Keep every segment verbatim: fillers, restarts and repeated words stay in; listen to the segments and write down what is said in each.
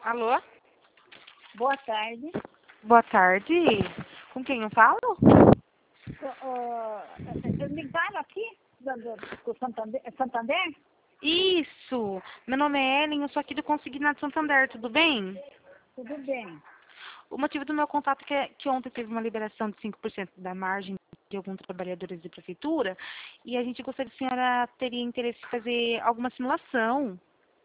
Alô? Boa tarde. Boa tarde. Com quem eu falo? Uh, uh, ligaram aqui do, do, do Santander, Santander? Isso. Meu nome é Ellen, eu sou aqui do Consignado Santander, tudo bem? Tudo bem. O motivo do meu contato é que, é que ontem teve uma liberação de cinco por cento da margem de alguns trabalhadores de prefeitura e a gente gostaria que a senhora teria interesse em fazer alguma simulação.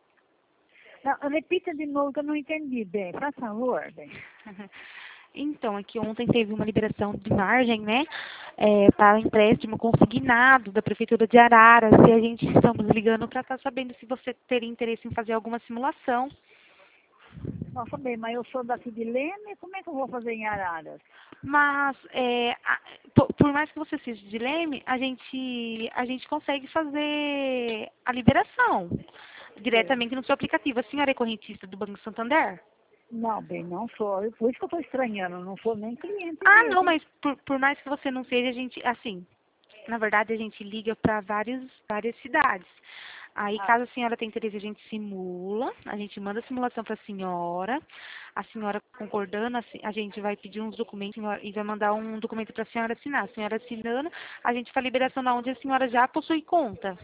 Não, repita de novo que eu não entendi bem. Por favor, bem. Então, aqui ontem teve uma liberação de margem, né, é, para o empréstimo consignado da Prefeitura de Araras, e a gente estamos ligando para estar sabendo se você teria interesse em fazer alguma simulação. Nossa, bem, mas eu sou daqui de Leme, como é que eu vou fazer em Araras? Mas, é, a- por, por mais que você seja de Leme, a gente, a gente consegue fazer a liberação diretamente no seu aplicativo. A senhora é correntista do Banco Santander? Não, bem, não sou. Por isso que eu estou estranhando, não sou nem cliente Ah, dele. não, mas por, por mais que você não seja, a gente, assim, na verdade, a gente liga para várias, várias cidades. Aí, Ah, caso a senhora tenha interesse, a gente simula, a gente manda a simulação para a senhora. A senhora concordando, assim, a gente vai pedir uns documentos senhora, e vai mandar um documento para a senhora assinar. A senhora assinando, a gente faz a liberação na onde a senhora já possui conta.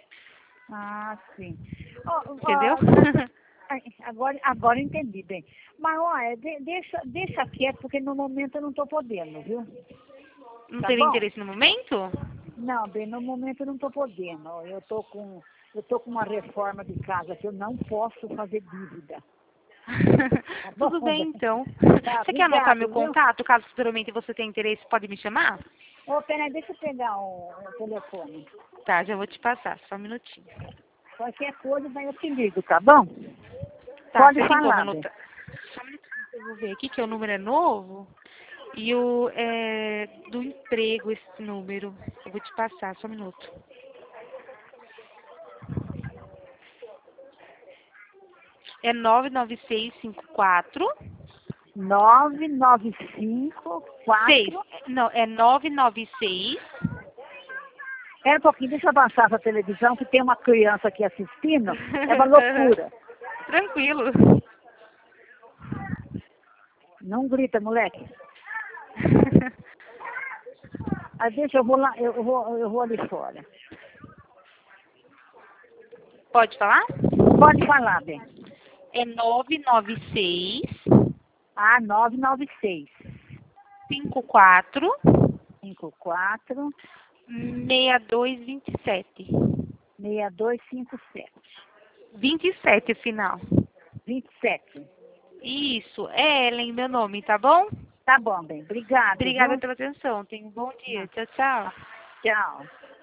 ah, sim. Ó, Entendeu? ó, deixa, ai, agora, agora entendi bem. Mas, olha, de, deixa, deixa quieto, porque no momento eu não estou podendo, viu? Não Tá teria bom? interesse no momento? Não, bem, no momento eu não estou podendo. Eu estou com, eu tô com uma reforma de casa que eu não posso fazer dívida. Tá Tudo bom, bem, bem? então. Tá, Você quer anotar obrigado, meu viu? contato? Caso futuramente você tenha interesse, pode me chamar? Ô, peraí, deixa eu pegar o, o telefone. Tá, já vou te passar, só um minutinho. Qualquer coisa, daí eu te ligo, tá bom? Tá, Pode você tem como falar, bem. anotar? Só um minutinho que eu vou ver aqui, que o número é novo. E o é do emprego esse número. Eu vou te passar, só um minuto. É nove nove seis cinco quatro nove nove cinco seis. quatro. Não, é nove nove seis. Espera um pouquinho, deixa eu avançar essa televisão, que tem uma criança aqui assistindo. É uma loucura. Tranquilo. Não grita, moleque. Ah, deixa, eu vou lá, eu vou, eu vou ali fora. Pode falar? Pode falar, bem. É nove nove seis Ah, nove nove seis cinco quatro cinco quatro seis dois dois sete. seis dois cinco sete. vinte e sete final. vinte e sete. Isso, é Ellen, meu nome, tá bom? Tá bom, bem. Obrigado, Obrigada viu? pela atenção. Tenha um bom dia. Tchau, tchau. Tchau.